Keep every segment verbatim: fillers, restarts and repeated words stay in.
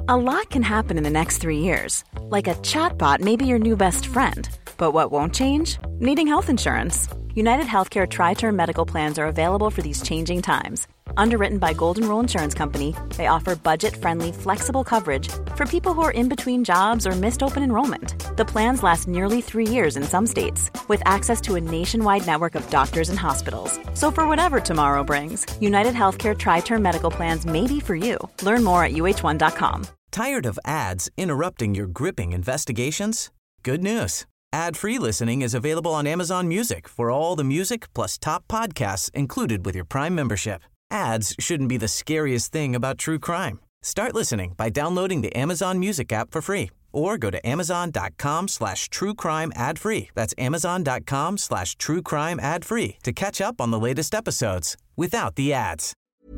A lot can happen in the next three years. Like a chatbot may be your new best friend. But what won't change? Needing health insurance. United Healthcare Tri-Term Medical Plans are available for these changing times. Underwritten by Golden Rule Insurance Company, they offer budget-friendly, flexible coverage for people who are in between jobs or missed open enrollment. The plans last nearly three years in some states, with access to a nationwide network of doctors and hospitals. So for whatever tomorrow brings, United Healthcare Tri-Term Medical Plans may be for you. Learn more at U H one dot com. Tired of ads interrupting your gripping investigations? Good news. Ad-free listening is available on Amazon Music for all the music plus top podcasts included with your Prime membership. Ads shouldn't be the scariest thing about true crime. Start listening by downloading the Amazon Music app for free or go to amazon.com slash true crime ad free. That's amazon.com slash true crime ad free to catch up on the latest episodes without the ads.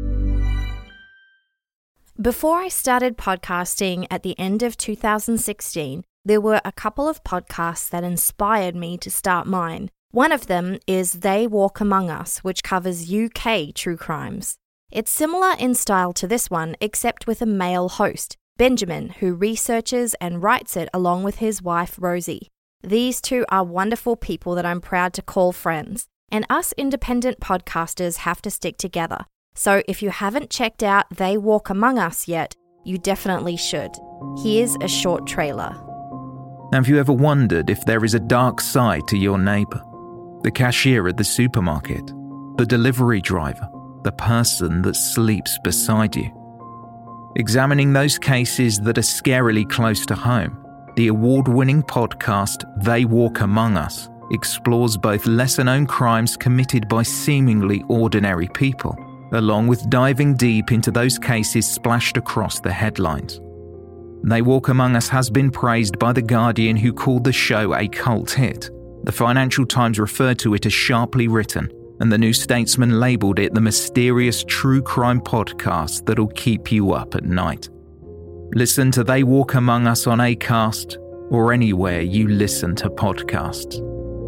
Before I started podcasting at the end of two thousand sixteen, there were a couple of podcasts that inspired me to start mine. One of them is They Walk Among Us, which covers U K true crimes. It's similar in style to this one, except with a male host, Benjamin, who researches and writes it along with his wife, Rosie. These two are wonderful people that I'm proud to call friends, and us independent podcasters have to stick together. So if you haven't checked out They Walk Among Us yet, you definitely should. Here's a short trailer. Have you ever wondered if there is a dark side to your neighbour? The cashier at the supermarket, the delivery driver, the person that sleeps beside you. Examining those cases that are scarily close to home, the award-winning podcast They Walk Among Us explores both lesser-known crimes committed by seemingly ordinary people, along with diving deep into those cases splashed across the headlines. They Walk Among Us has been praised by The Guardian, who called the show a cult hit. The Financial Times referred to it as sharply written, and the New Statesman labelled it the mysterious true crime podcast that'll keep you up at night. Listen to They Walk Among Us on Acast or anywhere you listen to podcasts.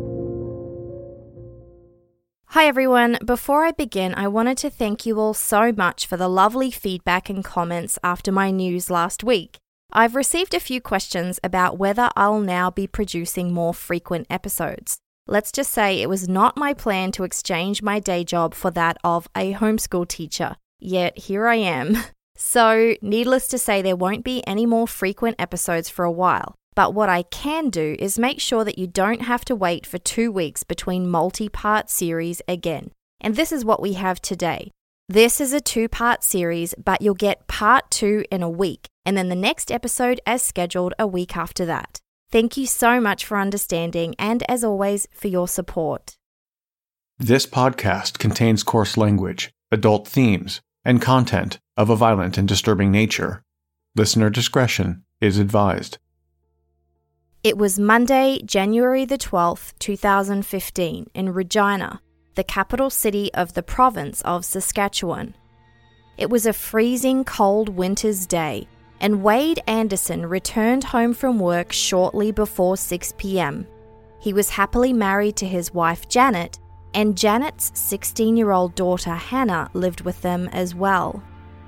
Hi everyone, before I begin, I wanted to thank you all so much for the lovely feedback and comments after my news last week. I've received a few questions about whether I'll now be producing more frequent episodes. Let's just say it was not my plan to exchange my day job for that of a homeschool teacher, yet here I am. So, needless to say, there won't be any more frequent episodes for a while. But what I can do is make sure that you don't have to wait for two weeks between multi-part series again. And this is what we have today. This is a two-part series, but you'll get part two in a week, and then the next episode as scheduled a week after that. Thank you so much for understanding and, as always, for your support. This podcast contains coarse language, adult themes, and content of a violent and disturbing nature. Listener discretion is advised. It was Monday, January the twelfth, two thousand fifteen, in Regina, the capital city of the province of Saskatchewan. It was a freezing cold winter's day, and Wade Anderson returned home from work shortly before six p.m. He was happily married to his wife Janet, and Janet's sixteen-year-old daughter Hannah lived with them as well.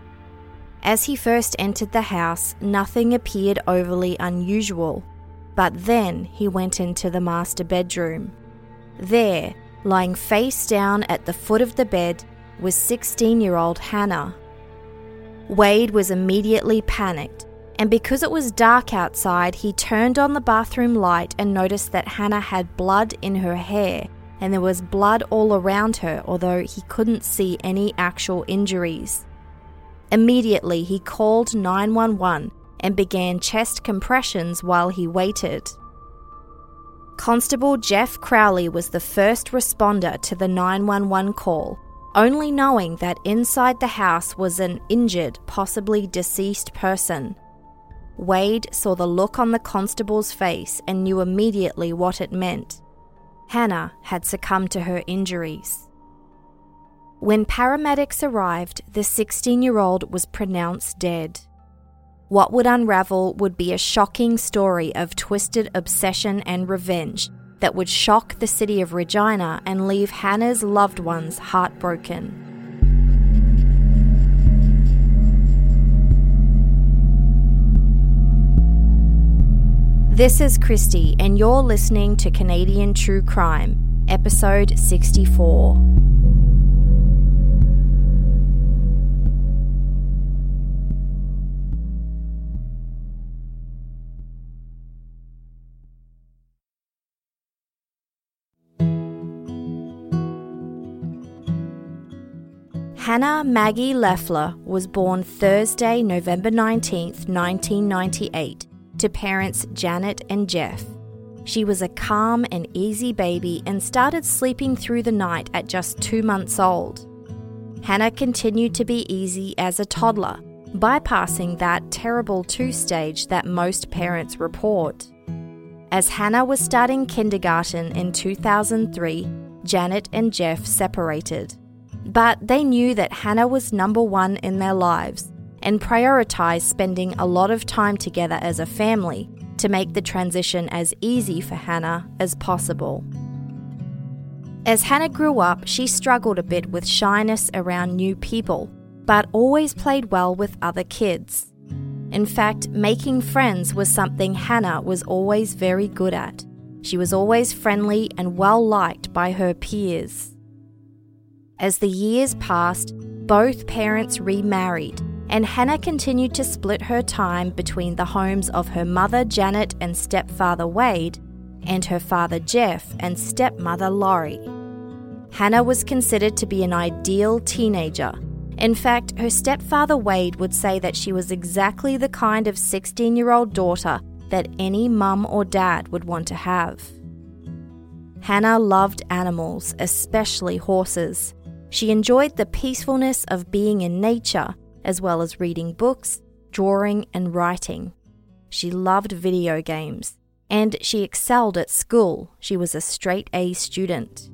As he first entered the house, nothing appeared overly unusual, but then he went into the master bedroom. There, lying face down at the foot of the bed, was sixteen-year-old Hannah. Wade was immediately panicked, and because it was dark outside, he turned on the bathroom light and noticed that Hannah had blood in her hair, and there was blood all around her, although he couldn't see any actual injuries. Immediately, he called nine one one and began chest compressions while he waited. Constable Jeff Crowley was the first responder to the nine one one call, only knowing that inside the house was an injured, possibly deceased person. Wade saw the look on the constable's face and knew immediately what it meant. Hannah had succumbed to her injuries. When paramedics arrived, the sixteen-year-old was pronounced dead. What would unravel would be a shocking story of twisted obsession and revenge that would shock the city of Regina and leave Hannah's loved ones heartbroken. This is Christy, and you're listening to Canadian True Crime, episode sixty-four. Hannah Maggie Leffler was born Thursday, November nineteenth, nineteen ninety-eight, to parents Janet and Jeff. She was a calm and easy baby and started sleeping through the night at just two months old. Hannah continued to be easy as a toddler, bypassing that terrible two stage that most parents report. As Hannah was starting kindergarten in two thousand three, Janet and Jeff separated. But they knew that Hannah was number one in their lives and prioritized spending a lot of time together as a family to make the transition as easy for Hannah as possible. As Hannah grew up, she struggled a bit with shyness around new people, but always played well with other kids. In fact, making friends was something Hannah was always very good at. She was always friendly and well-liked by her peers. As the years passed, both parents remarried, and Hannah continued to split her time between the homes of her mother Janet and stepfather Wade, and her father Jeff and stepmother Laurie. Hannah was considered to be an ideal teenager. In fact, her stepfather Wade would say that she was exactly the kind of sixteen-year-old daughter that any mum or dad would want to have. Hannah loved animals, especially horses. She enjoyed the peacefulness of being in nature, as well as reading books, drawing, and writing. She loved video games, and she excelled at school. She was a straight-A student.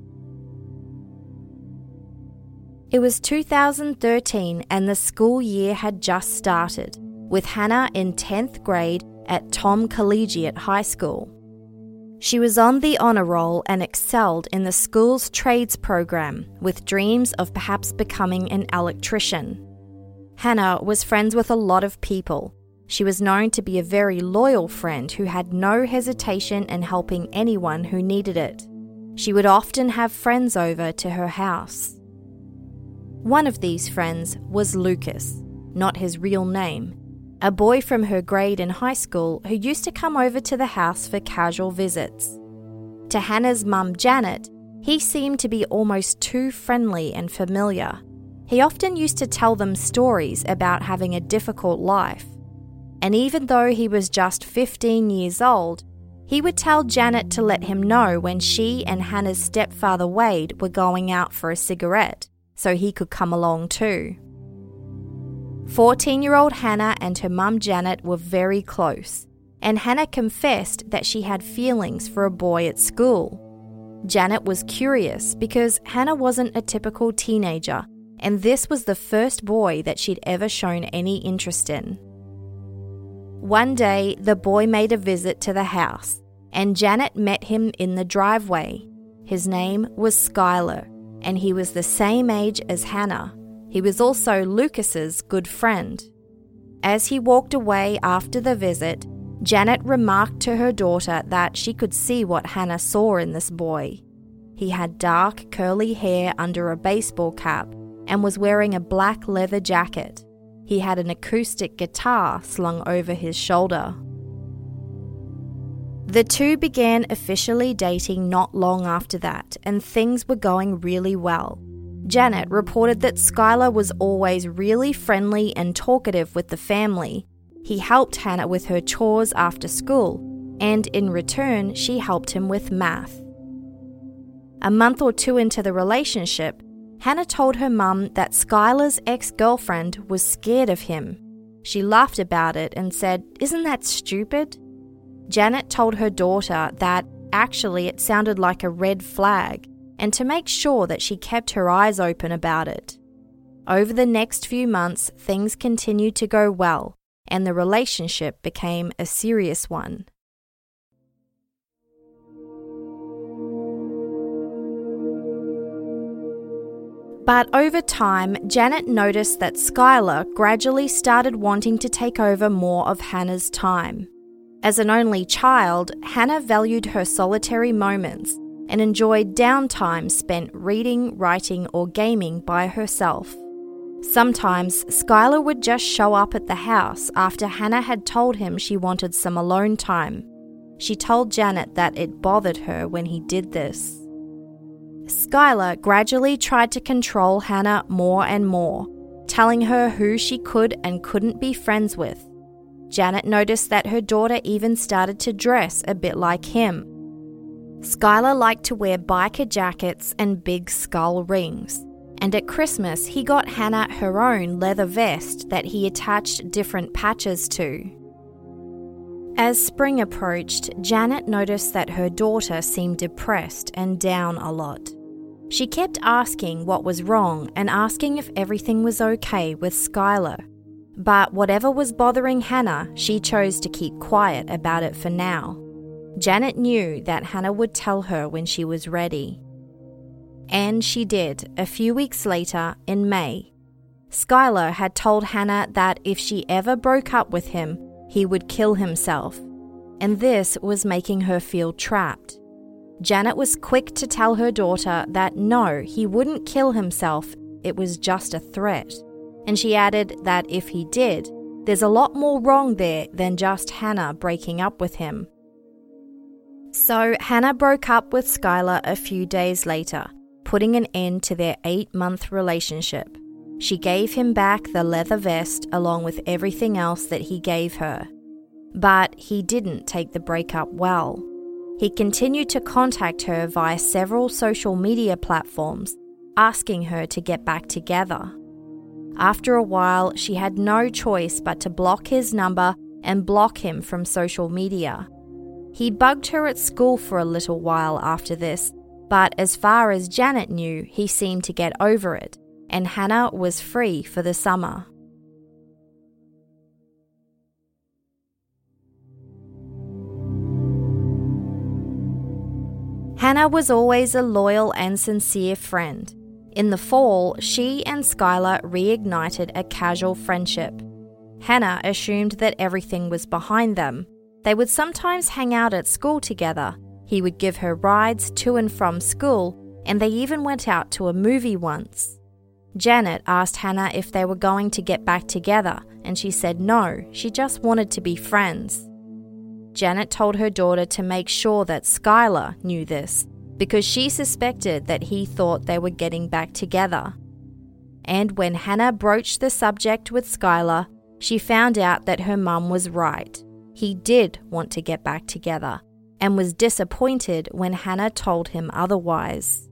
It was two thousand thirteen, and the school year had just started, with Hannah in tenth grade at Tom Collegiate High School. She was on the honour roll and excelled in the school's trades program, with dreams of perhaps becoming an electrician. Hannah was friends with a lot of people. She was known to be a very loyal friend who had no hesitation in helping anyone who needed it. She would often have friends over to her house. One of these friends was Lucas, not his real name, a boy from her grade in high school who used to come over to the house for casual visits. To Hannah's mum Janet, he seemed to be almost too friendly and familiar. He often used to tell them stories about having a difficult life. And even though he was just fifteen years old, he would tell Janet to let him know when she and Hannah's stepfather Wade were going out for a cigarette, so he could come along too. fourteen-year-old Hannah and her mum Janet were very close, and Hannah confessed that she had feelings for a boy at school. Janet was curious because Hannah wasn't a typical teenager, and this was the first boy that she'd ever shown any interest in. One day, the boy made a visit to the house, and Janet met him in the driveway. His name was Skylar, and he was the same age as Hannah. He was also Lucas's good friend. As he walked away after the visit, Janet remarked to her daughter that she could see what Hannah saw in this boy. He had dark, curly hair under a baseball cap and was wearing a black leather jacket. He had an acoustic guitar slung over his shoulder. The two began officially dating not long after that, and things were going really well. Janet reported that Skylar was always really friendly and talkative with the family. He helped Hannah with her chores after school, and in return, she helped him with math. A month or two into the relationship, Hannah told her mum that Skylar's ex-girlfriend was scared of him. She laughed about it and said, "Isn't that stupid?" Janet told her daughter that actually it sounded like a red flag, and to make sure that she kept her eyes open about it. Over the next few months, things continued to go well, and the relationship became a serious one. But over time, Janet noticed that Skylar gradually started wanting to take over more of Hannah's time. As an only child, Hannah valued her solitary moments and enjoyed downtime spent reading, writing, or gaming by herself. Sometimes, Skylar would just show up at the house after Hannah had told him she wanted some alone time. She told Janet that it bothered her when he did this. Skylar gradually tried to control Hannah more and more, telling her who she could and couldn't be friends with. Janet noticed that her daughter even started to dress a bit like him. Skylar liked to wear biker jackets and big skull rings. And at Christmas, he got Hannah her own leather vest that he attached different patches to. As spring approached, Janet noticed that her daughter seemed depressed and down a lot. She kept asking what was wrong and asking if everything was okay with Skylar. But whatever was bothering Hannah, she chose to keep quiet about it for now. Janet knew that Hannah would tell her when she was ready. And she did, a few weeks later, in May. Skylar had told Hannah that if she ever broke up with him, he would kill himself, and this was making her feel trapped. Janet was quick to tell her daughter that no, he wouldn't kill himself, it was just a threat. And she added that if he did, there's a lot more wrong there than just Hannah breaking up with him. So Hannah broke up with Skylar a few days later, putting an end to their eight-month relationship. She gave him back the leather vest along with everything else that he gave her. But he didn't take the breakup well. He continued to contact her via several social media platforms, asking her to get back together. After a while, she had no choice but to block his number and block him from social media. He bugged her at school for a little while after this, but as far as Janet knew, he seemed to get over it, and Hannah was free for the summer. Hannah was always a loyal and sincere friend. In the fall, she and Skylar reignited a casual friendship. Hannah assumed that everything was behind them. They would sometimes hang out at school together. He would give her rides to and from school, and they even went out to a movie once. Janet asked Hannah if they were going to get back together, and she said no, she just wanted to be friends. Janet told her daughter to make sure that Skylar knew this, because she suspected that he thought they were getting back together. And when Hannah broached the subject with Skylar, she found out that her mum was right. He did want to get back together, and was disappointed when Hannah told him otherwise.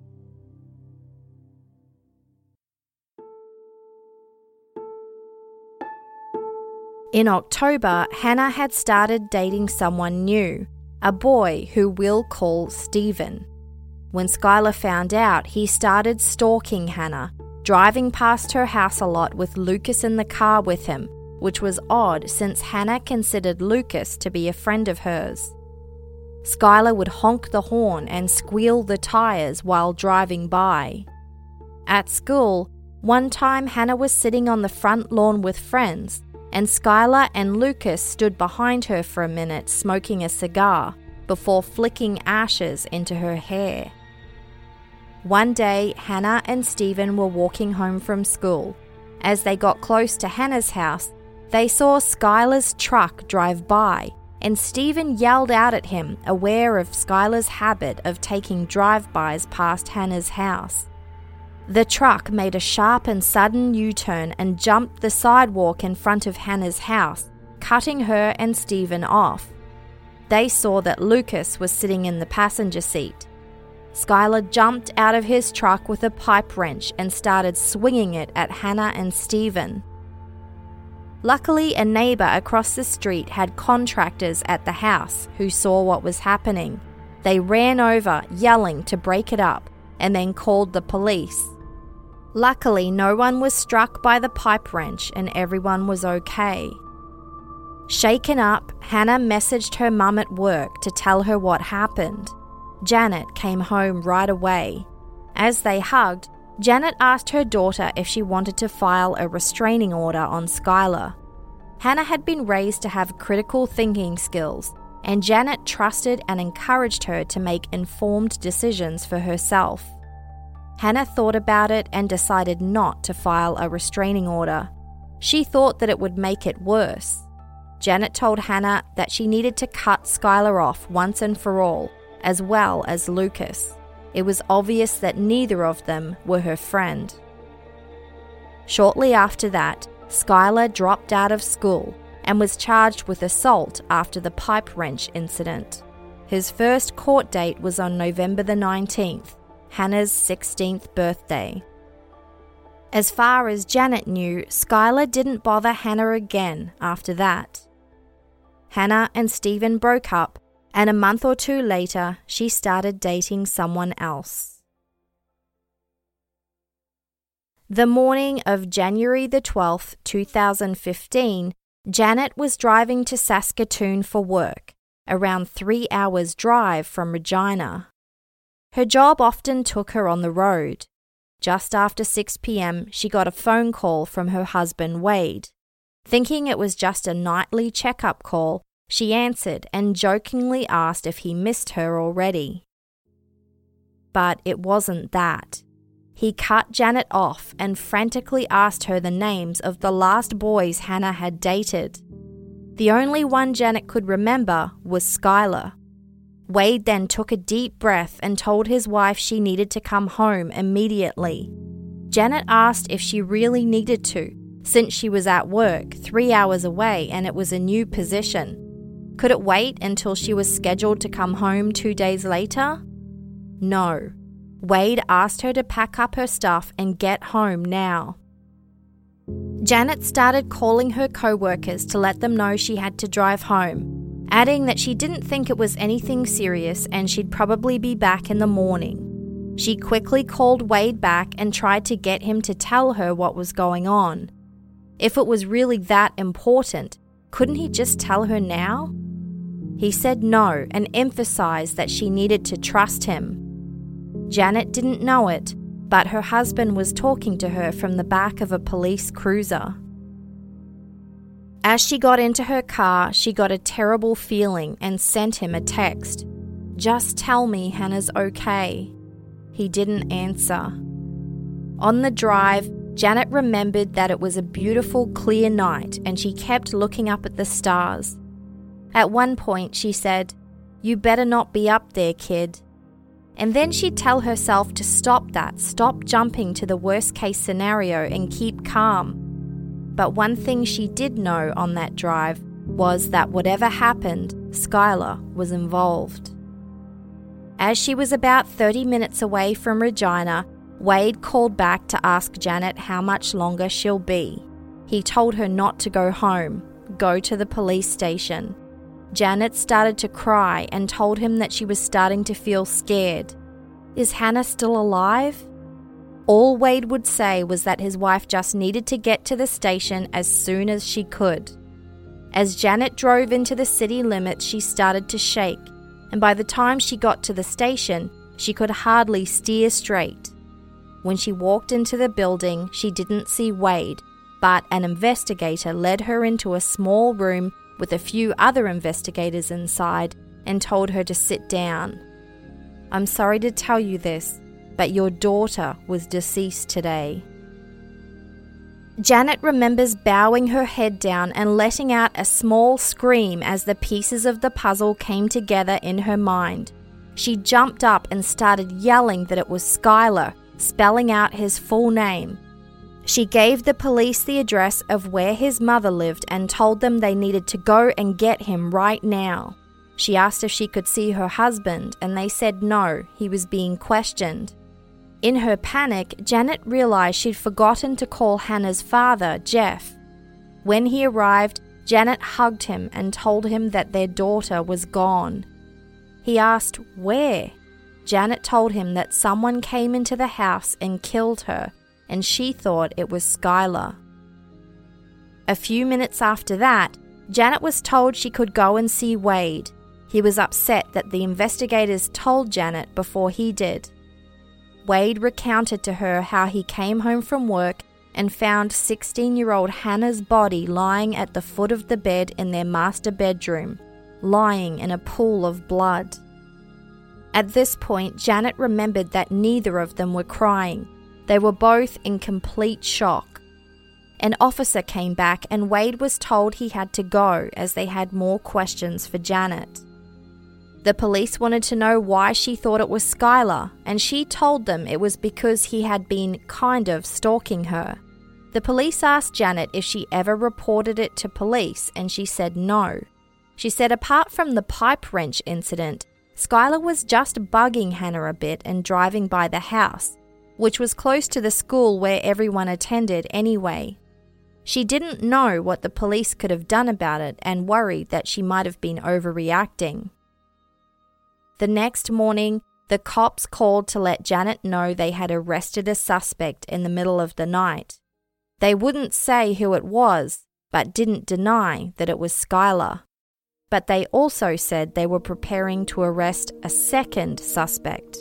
In October, Hannah had started dating someone new, a boy who we'll call Stephen. When Skylar found out, he started stalking Hannah, driving past her house a lot with Lucas in the car with him, which was odd since Hannah considered Lucas to be a friend of hers. Skylar would honk the horn and squeal the tires while driving by. At school, one time Hannah was sitting on the front lawn with friends, and Skylar and Lucas stood behind her for a minute smoking a cigar before flicking ashes into her hair. One day, Hannah and Stephen were walking home from school. As they got close to Hannah's house, they saw Skylar's truck drive by, and Stephen yelled out at him, aware of Skylar's habit of taking drive-bys past Hannah's house. The truck made a sharp and sudden U-turn and jumped the sidewalk in front of Hannah's house, cutting her and Stephen off. They saw that Lucas was sitting in the passenger seat. Skylar jumped out of his truck with a pipe wrench and started swinging it at Hannah and Stephen. Luckily, a neighbour across the street had contractors at the house who saw what was happening. They ran over, yelling to break it up, and then called the police. Luckily, no one was struck by the pipe wrench and everyone was okay. Shaken up, Hannah messaged her mum at work to tell her what happened. Janet came home right away. As they hugged, Janet asked her daughter if she wanted to file a restraining order on Skylar. Hannah had been raised to have critical thinking skills, and Janet trusted and encouraged her to make informed decisions for herself. Hannah thought about it and decided not to file a restraining order. She thought that it would make it worse. Janet told Hannah that she needed to cut Skylar off once and for all, as well as Lucas. It was obvious that neither of them were her friend. Shortly after that, Skylar dropped out of school and was charged with assault after the pipe wrench incident. His first court date was on November the nineteenth, Hannah's sixteenth birthday. As far as Janet knew, Skylar didn't bother Hannah again after that. Hannah and Stephen broke up, and a month or two later, she started dating someone else. The morning of January the twelfth, two thousand fifteen, Janet was driving to Saskatoon for work, around three hours' drive from Regina. Her job often took her on the road. Just after six p.m., she got a phone call from her husband, Wade. Thinking it was just a nightly checkup call, she answered and jokingly asked if he missed her already. But it wasn't that. He cut Janet off and frantically asked her the names of the last boys Hannah had dated. The only one Janet could remember was Skylar. Wade then took a deep breath and told his wife she needed to come home immediately. Janet asked if she really needed to, since she was at work three hours away and it was a new position. Could it wait until she was scheduled to come home two days later? No. Wade asked her to pack up her stuff and get home now. Janet started calling her co-workers to let them know she had to drive home, adding that she didn't think it was anything serious and she'd probably be back in the morning. She quickly called Wade back and tried to get him to tell her what was going on. If it was really that important, couldn't he just tell her now? He said no and emphasized that she needed to trust him. Janet didn't know it, but her husband was talking to her from the back of a police cruiser. As she got into her car, she got a terrible feeling and sent him a text. "Just tell me Hannah's okay." He didn't answer. On the drive, Janet remembered that it was a beautiful, clear night and she kept looking up at the stars. At one point, she said, "You better not be up there, kid." And then she'd tell herself to stop that, stop jumping to the worst case scenario and keep calm. But one thing she did know on that drive was that whatever happened, Skylar was involved. As she was about thirty minutes away from Regina, Wade called back to ask Janet how much longer she'll be. He told her not to go home, go to the police station. Janet started to cry and told him that she was starting to feel scared. Is Hannah still alive? All Wade would say was that his wife just needed to get to the station as soon as she could. As Janet drove into the city limits, she started to shake, and by the time she got to the station, she could hardly steer straight. When she walked into the building, she didn't see Wade, but an investigator led her into a small room with a few other investigators inside and told her to sit down. "I'm sorry to tell you this, but your daughter was deceased today." Janet remembers bowing her head down and letting out a small scream as the pieces of the puzzle came together in her mind. She jumped up and started yelling that it was Skylar, spelling out his full name. She gave the police the address of where his mother lived and told them they needed to go and get him right now. She asked if she could see her husband, and they said no, he was being questioned. In her panic, Janet realized she'd forgotten to call Hannah's father, Jeff. When he arrived, Janet hugged him and told him that their daughter was gone. He asked, "Where?" Janet told him that someone came into the house and killed her, and she thought it was Skylar. A few minutes after that, Janet was told she could go and see Wade. He was upset that the investigators told Janet before he did. Wade recounted to her how he came home from work and found sixteen-year-old Hannah's body lying at the foot of the bed in their master bedroom, lying in a pool of blood. At this point, Janet remembered that neither of them were crying. They were both in complete shock. An officer came back and Wade was told he had to go as they had more questions for Janet. The police wanted to know why she thought it was Skylar, and she told them it was because he had been kind of stalking her. The police asked Janet if she ever reported it to police, and she said no. She said apart from the pipe wrench incident, Skylar was just bugging Hannah a bit and driving by the house, which was close to the school where everyone attended anyway. She didn't know what the police could have done about it and worried that she might have been overreacting. The next morning, the cops called to let Janet know they had arrested a suspect in the middle of the night. They wouldn't say who it was, but didn't deny that it was Skylar. But they also said they were preparing to arrest a second suspect.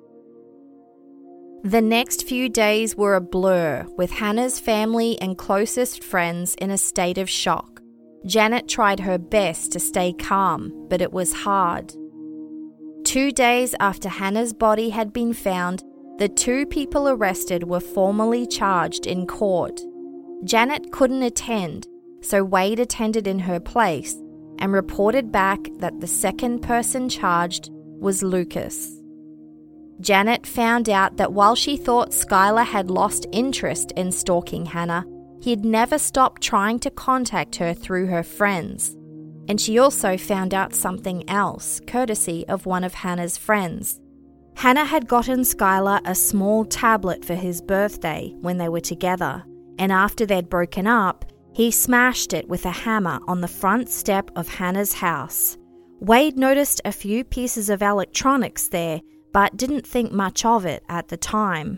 The next few days were a blur, with Hannah's family and closest friends in a state of shock. Janet tried her best to stay calm, but it was hard. Two days after Hannah's body had been found, the two people arrested were formally charged in court. Janet couldn't attend, so Wade attended in her place and reported back that the second person charged was Lucas. Janet found out that while she thought Skylar had lost interest in stalking Hannah, he'd never stopped trying to contact her through her friends. And she also found out something else, courtesy of one of Hannah's friends. Hannah had gotten Skylar a small tablet for his birthday when they were together, and after they'd broken up, he smashed it with a hammer on the front step of Hannah's house. Wade noticed a few pieces of electronics there, but didn't think much of it at the time.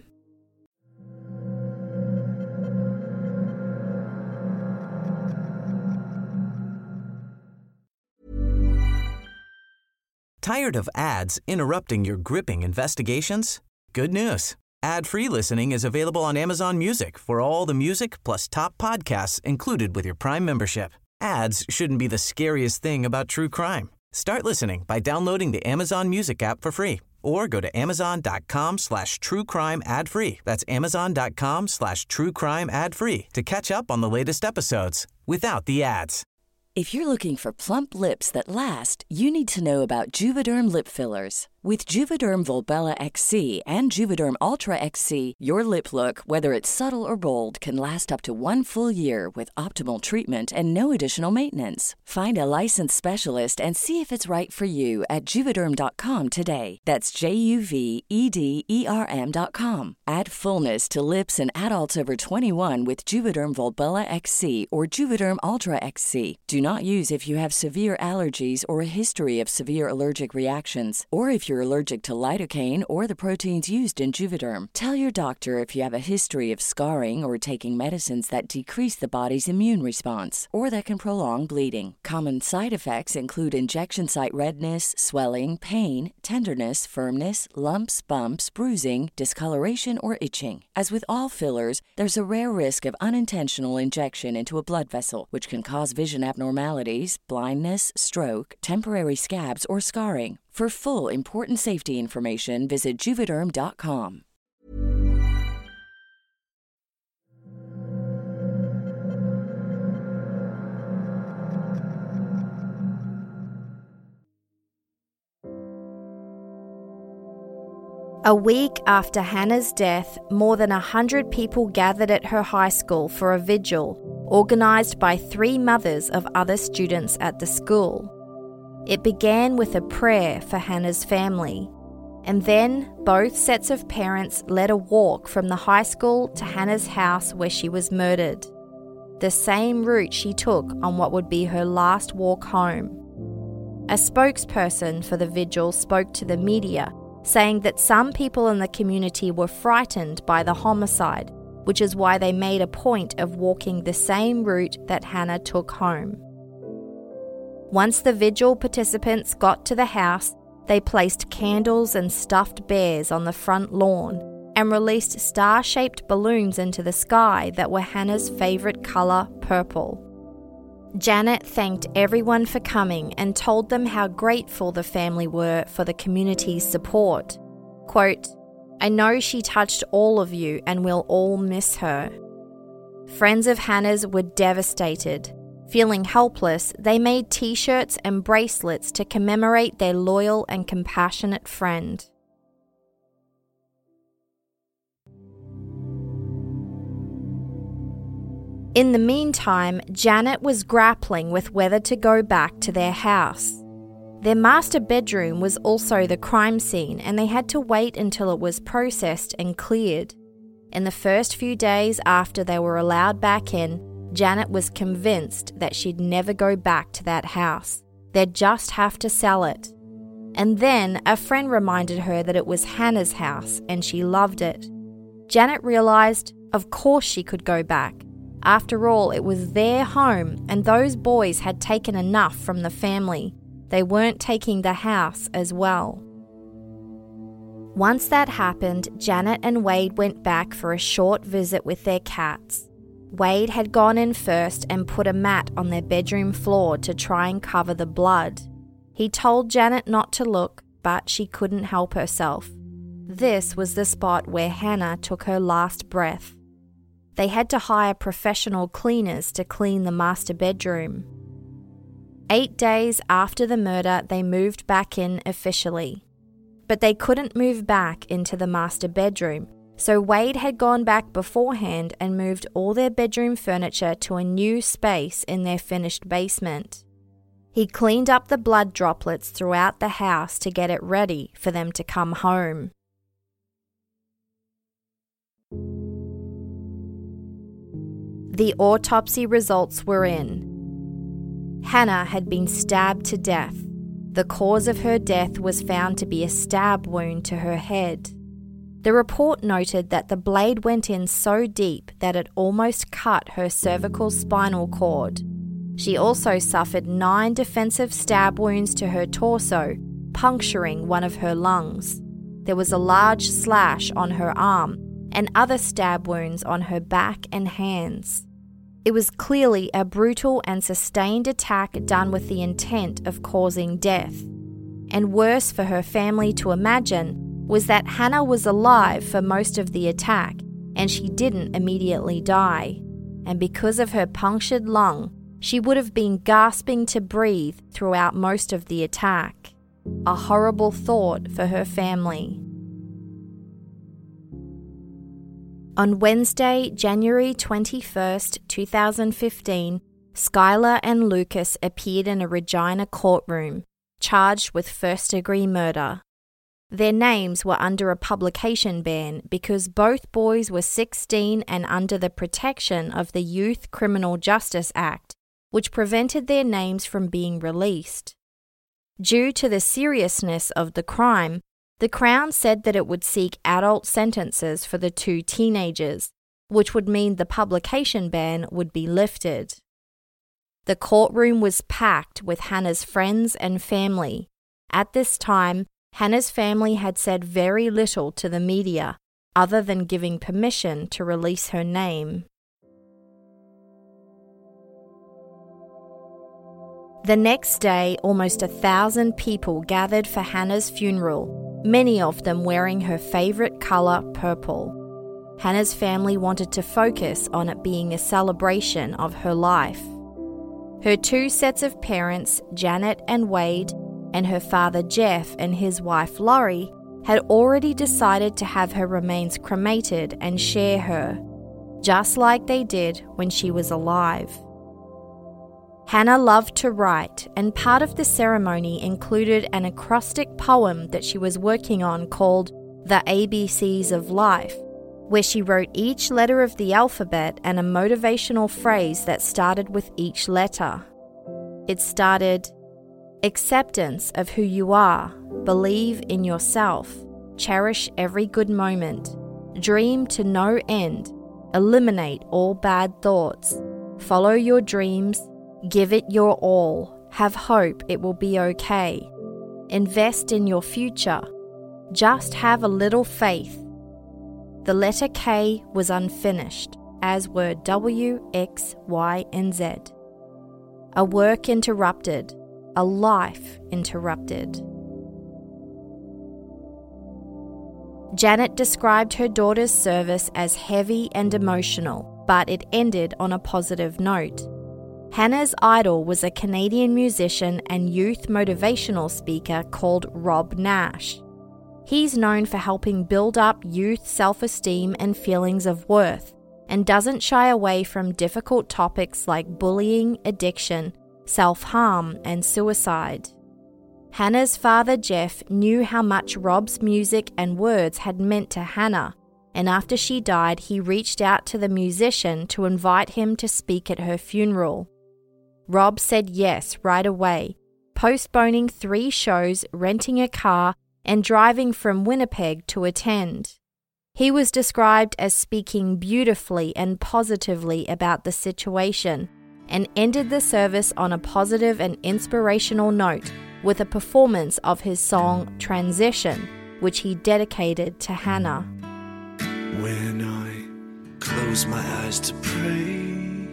Tired of ads interrupting your gripping investigations? Good news. Ad-free listening is available on Amazon Music for all the music plus top podcasts included with your Prime membership. Ads shouldn't be the scariest thing about true crime. Start listening by downloading the Amazon Music app for free or go to amazon.com slash true crime ad free. That's amazon.com slash true crime ad free to catch up on the latest episodes without the ads. If you're looking for plump lips that last, you need to know about Juvederm lip fillers. With Juvederm Volbella X C and Juvederm Ultra X C, your lip look, whether it's subtle or bold, can last up to one full year with optimal treatment and no additional maintenance. Find a licensed specialist and see if it's right for you at Juvederm dot com today. That's J U V E D E R M dot com. Add fullness to lips in adults over twenty-one with Juvederm Volbella X C or Juvederm Ultra X C. Do not use if you have severe allergies or a history of severe allergic reactions, or if you're allergic to lidocaine or the proteins used in Juvederm. Tell your doctor if you have a history of scarring or taking medicines that decrease the body's immune response or that can prolong bleeding. Common side effects include injection site redness, swelling, pain, tenderness, firmness, lumps, bumps, bruising, discoloration, or itching. As with all fillers, there's a rare risk of unintentional injection into a blood vessel, which can cause vision abnormalities, blindness, stroke, temporary scabs, or scarring. For full, important safety information, visit Juvederm dot com. A week after Hannah's death, more than a hundred people gathered at her high school for a vigil, organised by three mothers of other students at the school. It began with a prayer for Hannah's family, and then both sets of parents led a walk from the high school to Hannah's house where she was murdered, the same route she took on what would be her last walk home. A spokesperson for the vigil spoke to the media, saying that some people in the community were frightened by the homicide, which is why they made a point of walking the same route that Hannah took home. Once the vigil participants got to the house, they placed candles and stuffed bears on the front lawn, and released star-shaped balloons into the sky that were Hannah's favourite colour, purple. Janet thanked everyone for coming and told them how grateful the family were for the community's support. Quote, "I know she touched all of you and we'll all miss her." Friends of Hannah's were devastated. Feeling helpless, they made t-shirts and bracelets to commemorate their loyal and compassionate friend. In the meantime, Janet was grappling with whether to go back to their house. Their master bedroom was also the crime scene, and they had to wait until it was processed and cleared. In the first few days after they were allowed back in, Janet was convinced that she'd never go back to that house. They'd just have to sell it. And then a friend reminded her that it was Hannah's house and she loved it. Janet realised, of course she could go back. After all, it was their home, and those boys had taken enough from the family. They weren't taking the house as well. Once that happened, Janet and Wade went back for a short visit with their cats. Wade had gone in first and put a mat on their bedroom floor to try and cover the blood. He told Janet not to look, but she couldn't help herself. This was the spot where Hannah took her last breath. They had to hire professional cleaners to clean the master bedroom. Eight days after the murder, they moved back in officially. But they couldn't move back into the master bedroom, so Wade had gone back beforehand and moved all their bedroom furniture to a new space in their finished basement. He cleaned up the blood droplets throughout the house to get it ready for them to come home. The autopsy results were in. Hannah had been stabbed to death. The cause of her death was found to be a stab wound to her head. The report noted that the blade went in so deep that it almost cut her cervical spinal cord. She also suffered nine defensive stab wounds to her torso, puncturing one of her lungs. There was a large slash on her arm and other stab wounds on her back and hands. It was clearly a brutal and sustained attack done with the intent of causing death. And worse for her family to imagine was that Hannah was alive for most of the attack, and she didn't immediately die. And because of her punctured lung, she would have been gasping to breathe throughout most of the attack. A horrible thought for her family. On Wednesday, January twenty-first, two thousand fifteen, Skylar and Lucas appeared in a Regina courtroom, charged with first-degree murder. Their names were under a publication ban because both boys were sixteen and under the protection of the Youth Criminal Justice Act, which prevented their names from being released. Due to the seriousness of the crime, the Crown said that it would seek adult sentences for the two teenagers, which would mean the publication ban would be lifted. The courtroom was packed with Hannah's friends and family. At this time, Hannah's family had said very little to the media, other than giving permission to release her name. The next day, almost a thousand people gathered for Hannah's funeral, many of them wearing her favourite colour, purple. Hannah's family wanted to focus on it being a celebration of her life. Her two sets of parents, Janet and Wade, and her father Jeff and his wife Laurie, had already decided to have her remains cremated and share her, just like they did when she was alive. Hannah loved to write, and part of the ceremony included an acrostic poem that she was working on called The A B Cs of Life, where she wrote each letter of the alphabet and a motivational phrase that started with each letter. It started, "Acceptance of who you are, believe in yourself, cherish every good moment, dream to no end, eliminate all bad thoughts, follow your dreams, give it your all, have hope it will be okay, invest in your future, just have a little faith, The letter K was unfinished, as were W, X, Y, and Z. A work interrupted, a life interrupted. Janet described her daughter's service as heavy and emotional, but it ended on a positive note. Hannah's idol was a Canadian musician and youth motivational speaker called Rob Nash. He's known for helping build up youth self-esteem and feelings of worth, and doesn't shy away from difficult topics like bullying, addiction, self-harm, and suicide. Hannah's father, Jeff, knew how much Rob's music and words had meant to Hannah, and after she died, he reached out to the musician to invite him to speak at her funeral. Rob said yes right away, postponing three shows, renting a car, and driving from Winnipeg to attend. He was described as speaking beautifully and positively about the situation, and ended the service on a positive and inspirational note with a performance of his song Transition, which he dedicated to Hannah. When I close my eyes to pray,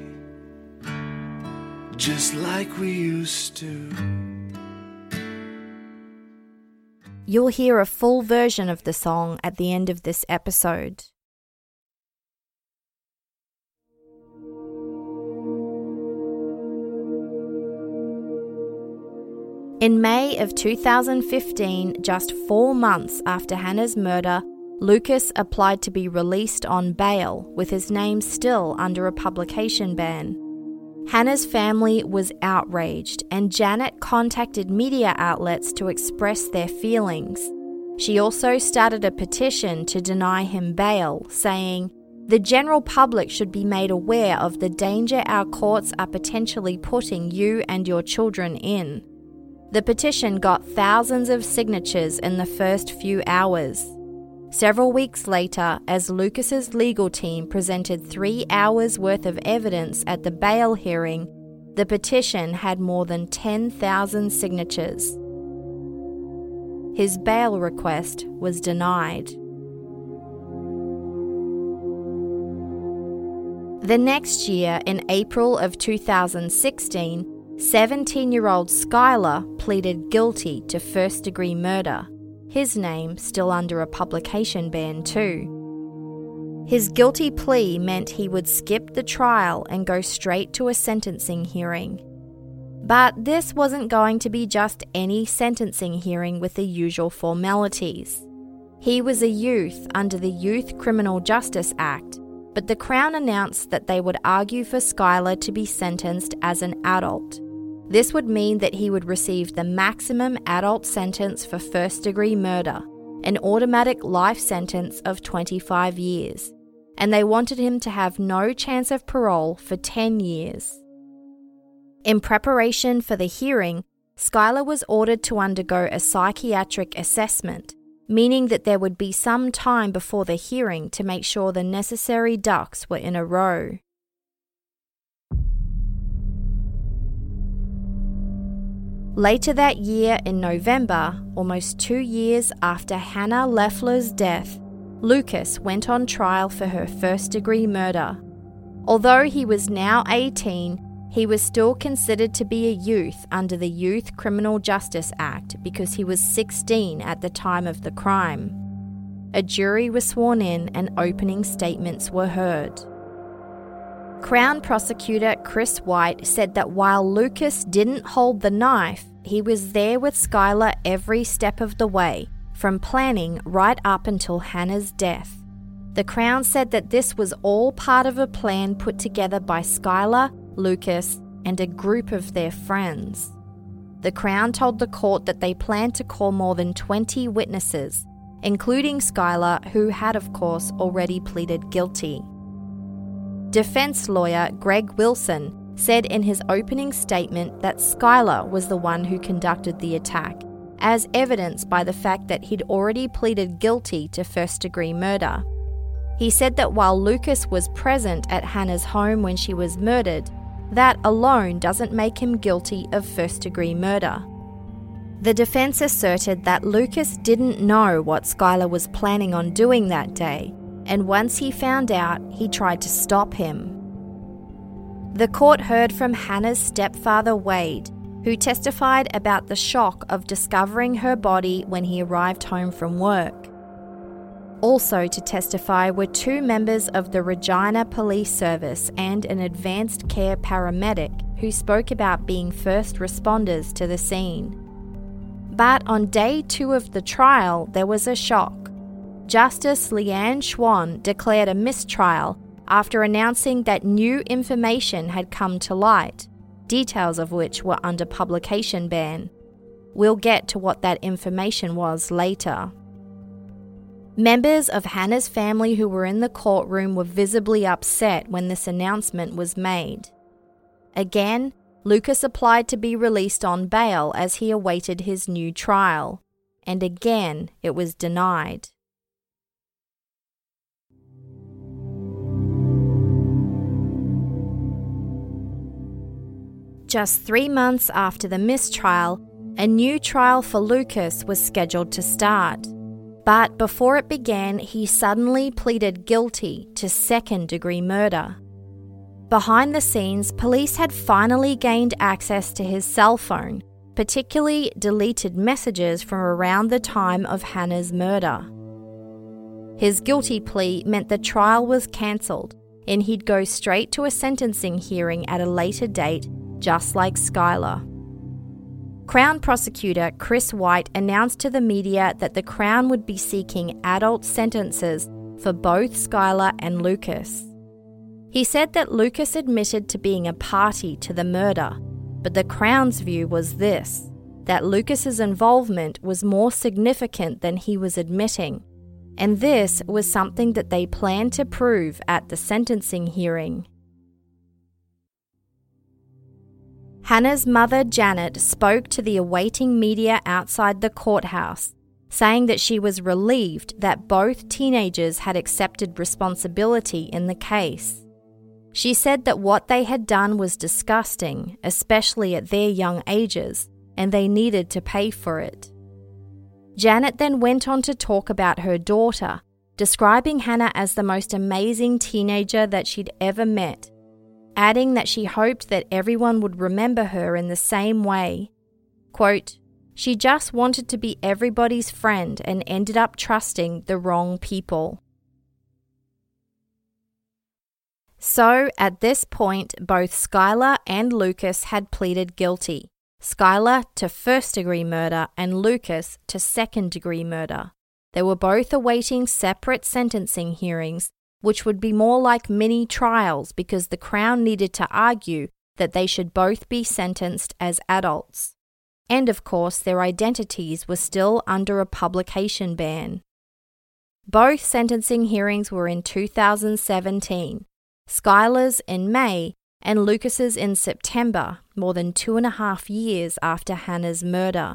just like we used to. You'll hear a full version of the song at the end of this episode. In May of two thousand fifteen, just four months after Hannah's murder, Lucas applied to be released on bail, with his name still under a publication ban. Hannah's family was outraged, and Janet contacted media outlets to express their feelings. She also started a petition to deny him bail, saying, "The general public should be made aware of the danger our courts are potentially putting you and your children in." The petition got thousands of signatures in the first few hours. Several weeks later, as Lucas's legal team presented three hours worth of evidence at the bail hearing, the petition had more than ten thousand signatures. His bail request was denied. The next year, in April of two thousand sixteen, seventeen-year-old Skylar pleaded guilty to first-degree murder, his name still under a publication ban too. His guilty plea meant he would skip the trial and go straight to a sentencing hearing. But this wasn't going to be just any sentencing hearing with the usual formalities. He was a youth under the Youth Criminal Justice Act, but the Crown announced that they would argue for Skylar to be sentenced as an adult. This would mean that he would receive the maximum adult sentence for first-degree murder, an automatic life sentence of twenty-five years, and they wanted him to have no chance of parole for ten years. In preparation for the hearing, Skylar was ordered to undergo a psychiatric assessment, meaning that there would be some time before the hearing to make sure the necessary ducks were in a row. Later that year, in November, almost two years after Hannah Loeffler's death, Lucas went on trial for her first-degree murder. Although he was now eighteen, he was still considered to be a youth under the Youth Criminal Justice Act because he was sixteen at the time of the crime. A jury was sworn in and opening statements were heard. Crown prosecutor Chris White said that while Lucas didn't hold the knife, he was there with Skylar every step of the way, from planning right up until Hannah's death. The Crown said that this was all part of a plan put together by Skylar, Lucas, and a group of their friends. The Crown told the court that they planned to call more than twenty witnesses, including Skylar, who had, of course, already pleaded guilty. Defense lawyer Greg Wilson said in his opening statement that Skylar was the one who conducted the attack, as evidenced by the fact that he'd already pleaded guilty to first-degree murder. He said that while Lucas was present at Hannah's home when she was murdered, that alone doesn't make him guilty of first-degree murder. The defense asserted that Lucas didn't know what Skylar was planning on doing that day, and once he found out, he tried to stop him. The court heard from Hannah's stepfather, Wade, who testified about the shock of discovering her body when he arrived home from work. Also to testify were two members of the Regina Police Service and an advanced care paramedic who spoke about being first responders to the scene. But on day two of the trial, there was a shock. Justice Leanne Schwann declared a mistrial after announcing that new information had come to light, details of which were under publication ban. We'll get to what that information was later. Members of Hannah's family who were in the courtroom were visibly upset when this announcement was made. Again, Lucas applied to be released on bail as he awaited his new trial, and again it was denied. Just three months after the mistrial, a new trial for Lucas was scheduled to start. But before it began, he suddenly pleaded guilty to second-degree murder. Behind the scenes, police had finally gained access to his cell phone, particularly deleted messages from around the time of Hannah's murder. His guilty plea meant the trial was cancelled, and he'd go straight to a sentencing hearing at a later date, just like Skylar. Crown Prosecutor Chris White announced to the media that the Crown would be seeking adult sentences for both Skylar and Lucas. He said that Lucas admitted to being a party to the murder, but the Crown's view was this, that Lucas's involvement was more significant than he was admitting, and this was something that they planned to prove at the sentencing hearing. Hannah's mother, Janet, spoke to the awaiting media outside the courthouse, saying that she was relieved that both teenagers had accepted responsibility in the case. She said that what they had done was disgusting, especially at their young ages, and they needed to pay for it. Janet then went on to talk about her daughter, describing Hannah as the most amazing teenager that she'd ever met, adding that she hoped that everyone would remember her in the same way. Quote, "She just wanted to be everybody's friend and ended up trusting the wrong people." So, at this point, both Skylar and Lucas had pleaded guilty. Skylar to first-degree murder and Lucas to second-degree murder. They were both awaiting separate sentencing hearings, which would be more like mini trials because the Crown needed to argue that they should both be sentenced as adults. And of course, their identities were still under a publication ban. Both sentencing hearings were in two thousand seventeen, Skylar's in May and Lucas's in September, more than two and a half years after Hannah's murder.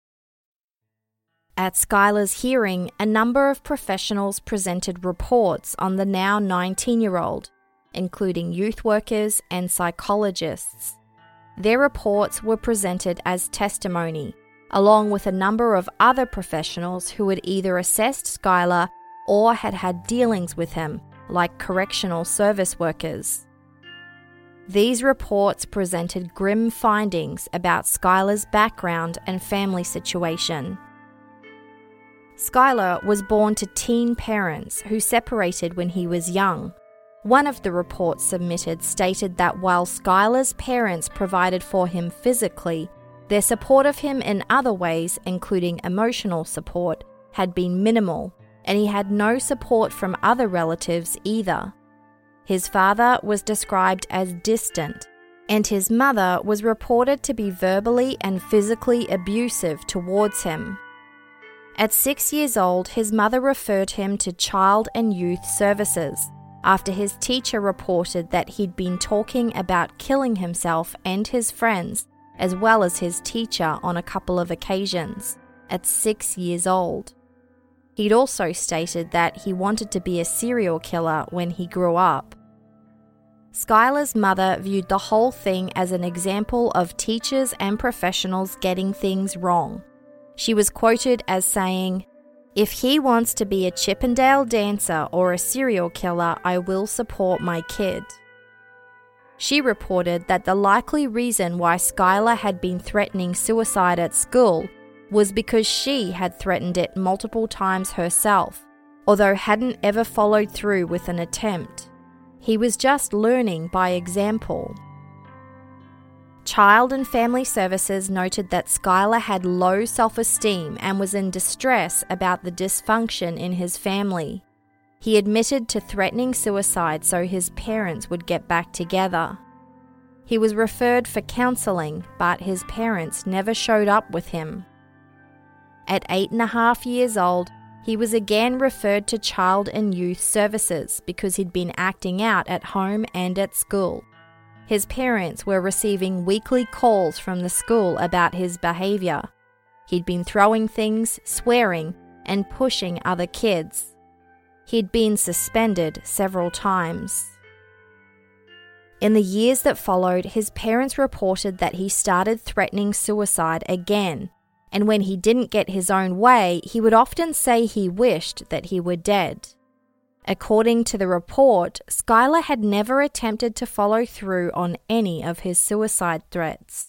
At Skylar's hearing, a number of professionals presented reports on the now nineteen-year-old, including youth workers and psychologists. Their reports were presented as testimony, along with a number of other professionals who had either assessed Skylar or had had dealings with him, like correctional service workers. These reports presented grim findings about Skylar's background and family situation. Skylar was born to teen parents who separated when he was young. One of the reports submitted stated that while Skylar's parents provided for him physically, their support of him in other ways, including emotional support, had been minimal, and he had no support from other relatives either. His father was described as distant, and his mother was reported to be verbally and physically abusive towards him. At six years old, his mother referred him to Child and Youth Services after his teacher reported that he'd been talking about killing himself and his friends, as well as his teacher on a couple of occasions, at six years old. He'd also stated that he wanted to be a serial killer when he grew up. Skylar's mother viewed the whole thing as an example of teachers and professionals getting things wrong. She was quoted as saying, If he wants to be a Chippendale dancer or a serial killer, I will support my kid. She reported that the likely reason why Skylar had been threatening suicide at school was because she had threatened it multiple times herself, although hadn't ever followed through with an attempt. He was just learning by example. Child and Family Services noted that Skylar had low self-esteem and was in distress about the dysfunction in his family. He admitted to threatening suicide so his parents would get back together. He was referred for counselling, but his parents never showed up with him. At eight and a half years old, he was again referred to Child and Youth Services because he'd been acting out at home and at school. His parents were receiving weekly calls from the school about his behaviour. He'd been throwing things, swearing, and pushing other kids. He'd been suspended several times. In the years that followed, his parents reported that he started threatening suicide again, and when he didn't get his own way, he would often say he wished that he were dead. According to the report, Skylar had never attempted to follow through on any of his suicide threats.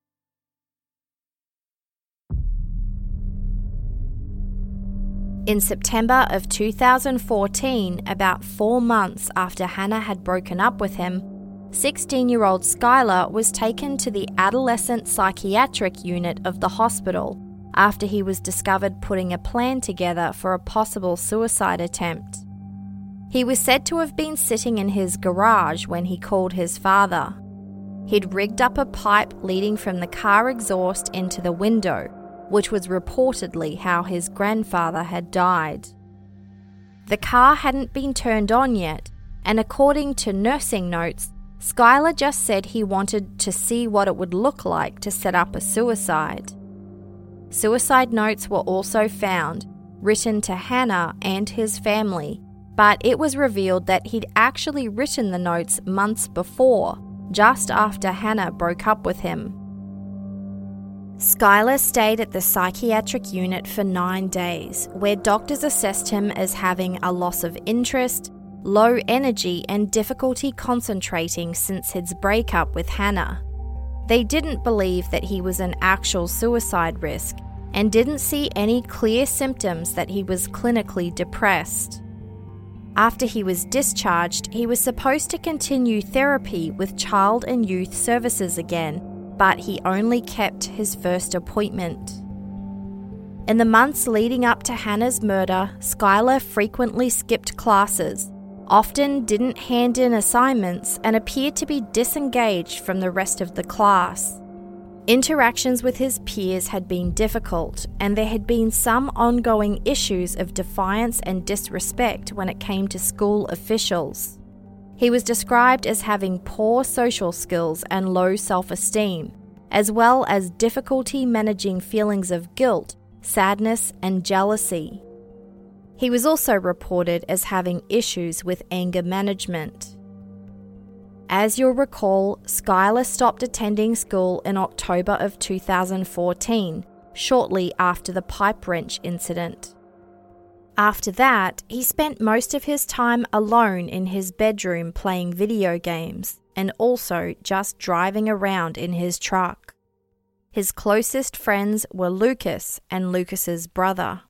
In September of two thousand fourteen, about four months after Hannah had broken up with him, sixteen-year-old Skylar was taken to the adolescent psychiatric unit of the hospital after he was discovered putting a plan together for a possible suicide attempt. He was said to have been sitting in his garage when he called his father. He'd rigged up a pipe leading from the car exhaust into the window, which was reportedly how his grandfather had died. The car hadn't been turned on yet, and according to nursing notes, Skylar just said he wanted to see what it would look like to set up a suicide. Suicide notes were also found, written to Hannah and his family, but it was revealed that he'd actually written the notes months before, just after Hannah broke up with him. Skylar stayed at the psychiatric unit for nine days, where doctors assessed him as having a loss of interest, low energy, and difficulty concentrating since his breakup with Hannah. They didn't believe that he was an actual suicide risk and didn't see any clear symptoms that he was clinically depressed. After he was discharged, he was supposed to continue therapy with Child and Youth Services again, but he only kept his first appointment. In the months leading up to Hannah's murder, Skylar frequently skipped classes, often didn't hand in assignments, and appeared to be disengaged from the rest of the class. Interactions with his peers had been difficult, and there had been some ongoing issues of defiance and disrespect when it came to school officials. He was described as having poor social skills and low self-esteem, as well as difficulty managing feelings of guilt, sadness, and jealousy. He was also reported as having issues with anger management. As you'll recall, Skylar stopped attending school in October of two thousand fourteen, shortly after the pipe wrench incident. After that, he spent most of his time alone in his bedroom playing video games, and also just driving around in his truck. His closest friends were Lucas and Lucas's brother.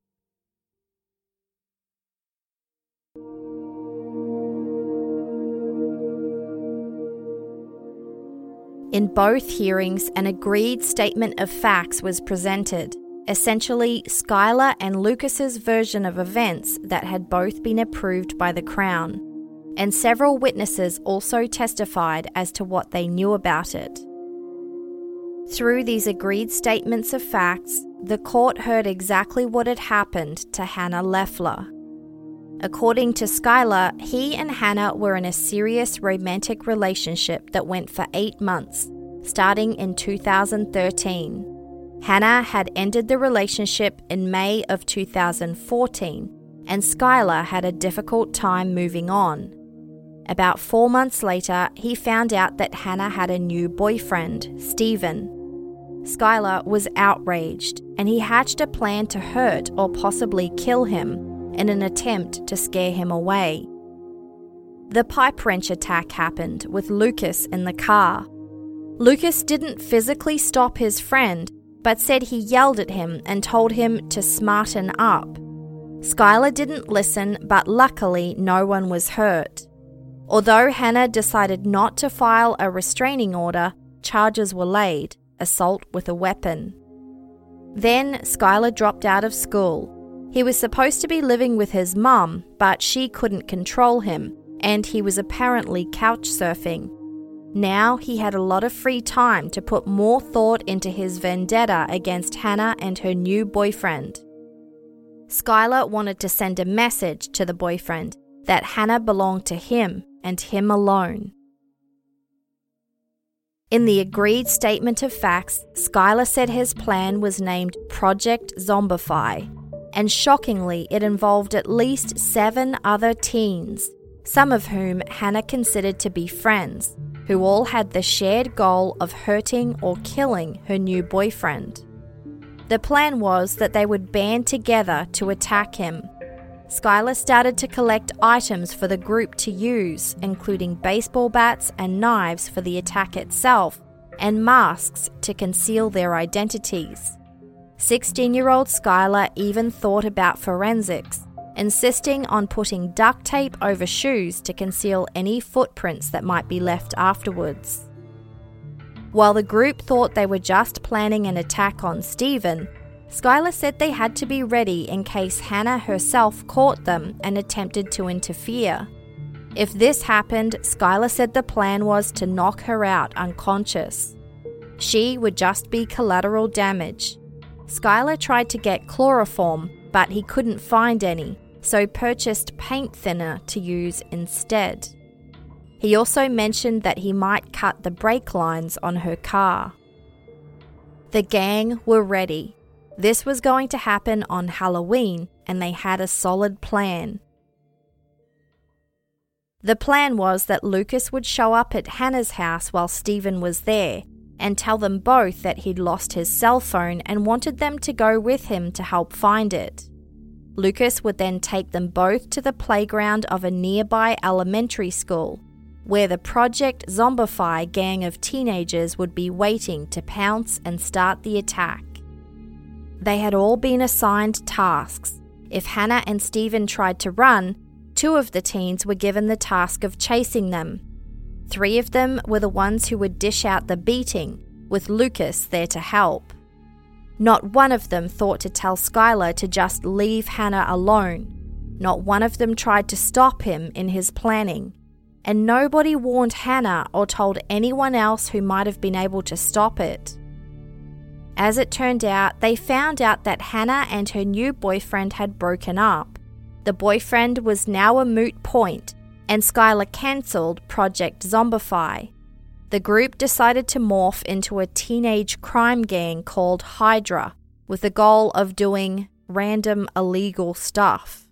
In both hearings, an agreed statement of facts was presented, essentially Skylar and Lucas's version of events that had both been approved by the Crown, and several witnesses also testified as to what they knew about it. Through these agreed statements of facts, the court heard exactly what had happened to Hannah Leffler. According to Skylar, he and Hannah were in a serious romantic relationship that went for eight months, starting in two thousand thirteen. Hannah had ended the relationship in May of two thousand fourteen, and Skylar had a difficult time moving on. About four months later, he found out that Hannah had a new boyfriend, Stephen. Skylar was outraged and he hatched a plan to hurt or possibly kill him in an attempt to scare him away. The pipe wrench attack happened with Lucas in the car. Lucas didn't physically stop his friend, but said he yelled at him and told him to smarten up. Skylar didn't listen, but luckily no one was hurt. Although Hannah decided not to file a restraining order, charges were laid, assault with a weapon. Then Skylar dropped out of school. He was supposed to be living with his mum, but she couldn't control him, and he was apparently couch surfing. Now he had a lot of free time to put more thought into his vendetta against Hannah and her new boyfriend. Skylar wanted to send a message to the boyfriend that Hannah belonged to him and him alone. In the agreed statement of facts, Skylar said his plan was named Project Zombify, and shockingly it involved at least seven other teens, some of whom Hannah considered to be friends, who all had the shared goal of hurting or killing her new boyfriend. The plan was that they would band together to attack him. Skylar started to collect items for the group to use, including baseball bats and knives for the attack itself, and masks to conceal their identities. sixteen-year-old Skylar even thought about forensics, insisting on putting duct tape over shoes to conceal any footprints that might be left afterwards. While the group thought they were just planning an attack on Stephen, Skylar said they had to be ready in case Hannah herself caught them and attempted to interfere. If this happened, Skylar said the plan was to knock her out unconscious. She would just be collateral damage. Skylar tried to get chloroform, but he couldn't find any, so purchased paint thinner to use instead. He also mentioned that he might cut the brake lines on her car. The gang were ready. This was going to happen on Halloween, and they had a solid plan. The plan was that Lucas would show up at Hannah's house while Stephen was there, and tell them both that he'd lost his cell phone and wanted them to go with him to help find it. Lucas would then take them both to the playground of a nearby elementary school, where the Project Zombify gang of teenagers would be waiting to pounce and start the attack. They had all been assigned tasks. If Hannah and Stephen tried to run, two of the teens were given the task of chasing them. Three of them were the ones who would dish out the beating, with Lucas there to help. Not one of them thought to tell Skylar to just leave Hannah alone. Not one of them tried to stop him in his planning. And nobody warned Hannah or told anyone else who might have been able to stop it. As it turned out, they found out that Hannah and her new boyfriend had broken up. The boyfriend was now a moot point, and Skylar cancelled Project Zombify. The group decided to morph into a teenage crime gang called Hydra, with the goal of doing random illegal stuff.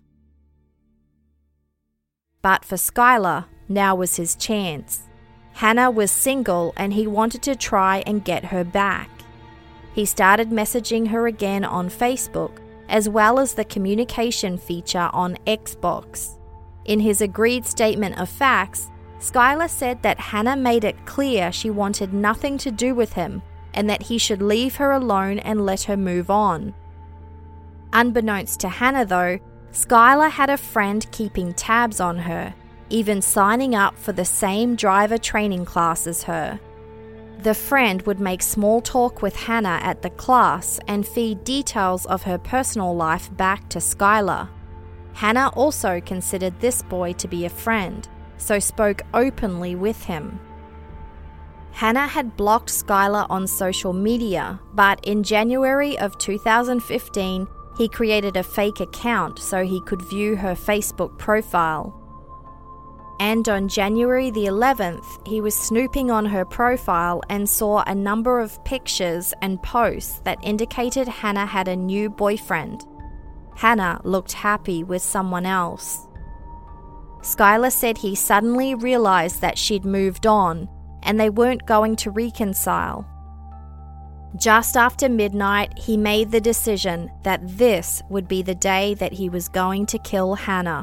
But for Skylar, now was his chance. Hannah was single and he wanted to try and get her back. He started messaging her again on Facebook, as well as the communication feature on Xbox. In his agreed statement of facts, Skylar said that Hannah made it clear she wanted nothing to do with him and that he should leave her alone and let her move on. Unbeknownst to Hannah though, Skylar had a friend keeping tabs on her, even signing up for the same driver training class as her. The friend would make small talk with Hannah at the class and feed details of her personal life back to Skylar. Hannah also considered this boy to be a friend, so spoke openly with him. Hannah had blocked Skylar on social media, but in January of two thousand fifteen, he created a fake account so he could view her Facebook profile. And on January the eleventh, he was snooping on her profile and saw a number of pictures and posts that indicated Hannah had a new boyfriend. Hannah looked happy with someone else. Skylar said he suddenly realized that she'd moved on and they weren't going to reconcile. Just after midnight, he made the decision that this would be the day that he was going to kill Hannah.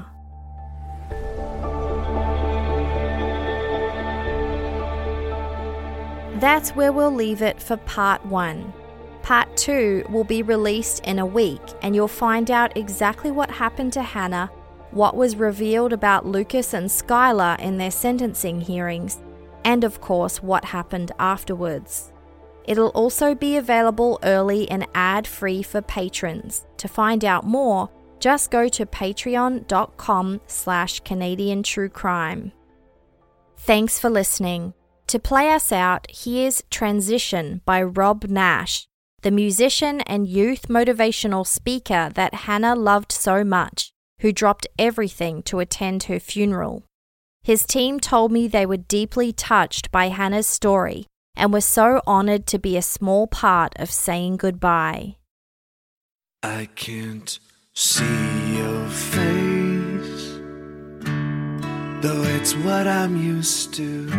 That's where we'll leave it for part one. Part two will be released in a week, and you'll find out exactly what happened to Hannah, what was revealed about Lucas and Skylar in their sentencing hearings, and of course what happened afterwards. It'll also be available early and ad-free for patrons. To find out more, just go to patreon.com slash Canadian True Crime. Thanks for listening. To play us out, here's Transition by Rob Nash, the musician and youth motivational speaker that Hannah loved so much, who dropped everything to attend her funeral. His team told me they were deeply touched by Hannah's story and were so honored to be a small part of saying goodbye. I can't see your face, though it's what I'm used to.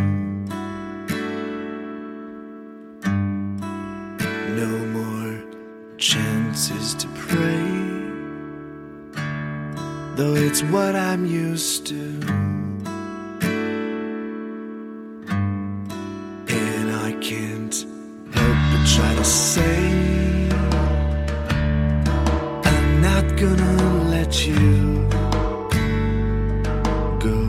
No more chances to pray, though it's what I'm used to. And I can't help but try to say I'm not gonna let you go.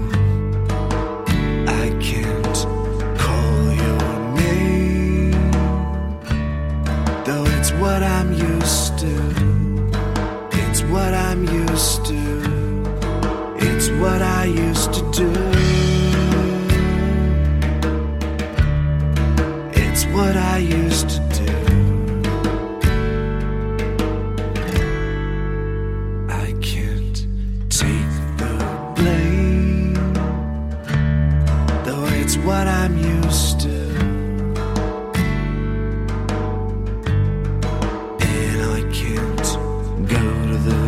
I can't call your name, though it's what I'm used to. It's what I'm used to. It's what I used to do. It's what I used to do. I can't take the blame, though it's what I'm used to. And I can't go to the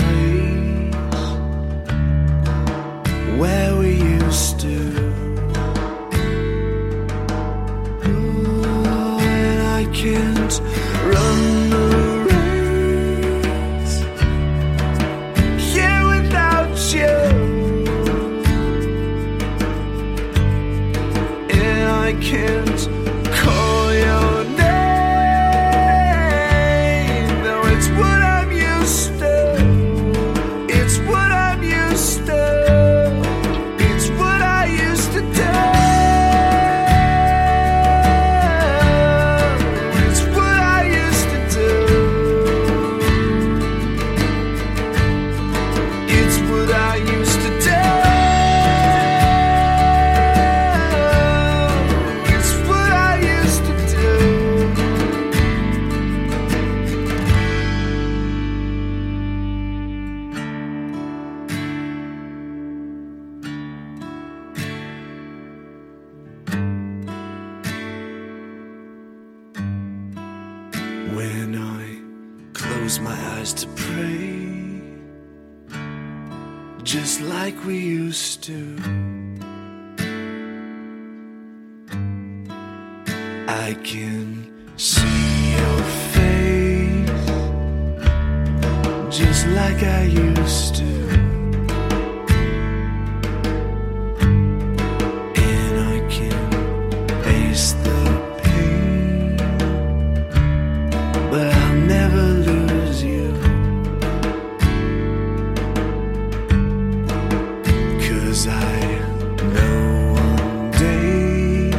where we used to. Oh, and I can't run the race here without you. And I can't call your name, though it's what I'm used to. It's what I'm used to. When I close my eyes to pray, just like we used to, I can see your face, just like I used to. And I can face the but I'll never lose you, 'cause I know one day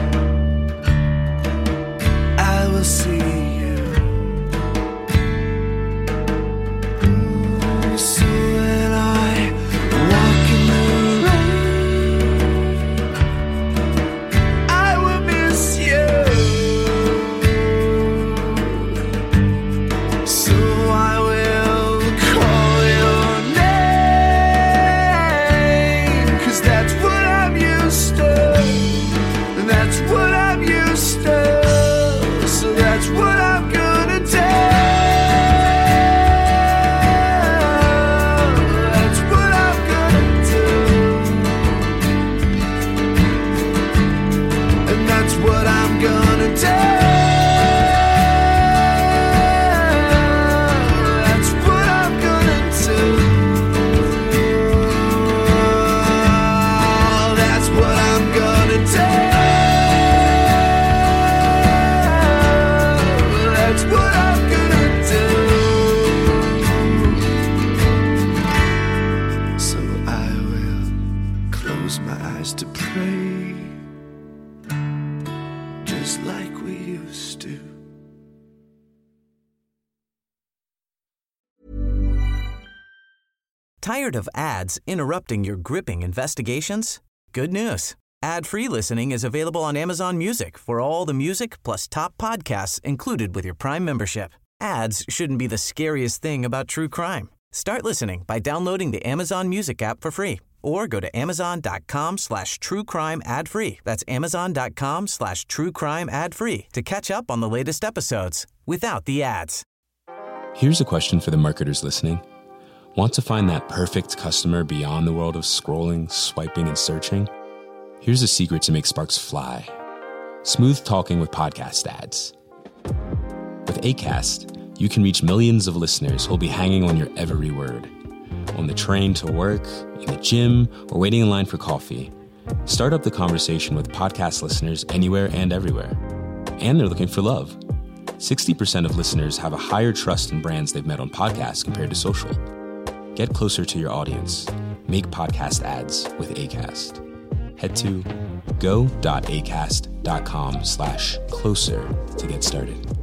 I will see you. So when I Tired of ads interrupting your gripping investigations? Good news. Ad-free listening is available on Amazon Music for all the music plus top podcasts included with your Prime membership. Ads shouldn't be the scariest thing about true crime. Start listening by downloading the Amazon Music app for free or go to amazon.com slash true crime ad free. That's amazon.com slash true crime ad free to catch up on the latest episodes without the ads. Here's a question for the marketers listening. Want to find that perfect customer beyond the world of scrolling, swiping, and searching? Here's a secret to make sparks fly. Smooth talking with podcast ads. With Acast, you can reach millions of listeners who'll be hanging on your every word. On the train to work, in the gym, or waiting in line for coffee. Start up the conversation with podcast listeners anywhere and everywhere. And they're looking for love. sixty percent of listeners have a higher trust in brands they've met on podcasts compared to social. Get closer to your audience. Make podcast ads with Acast. Head to go.acast.com slash closer to get started.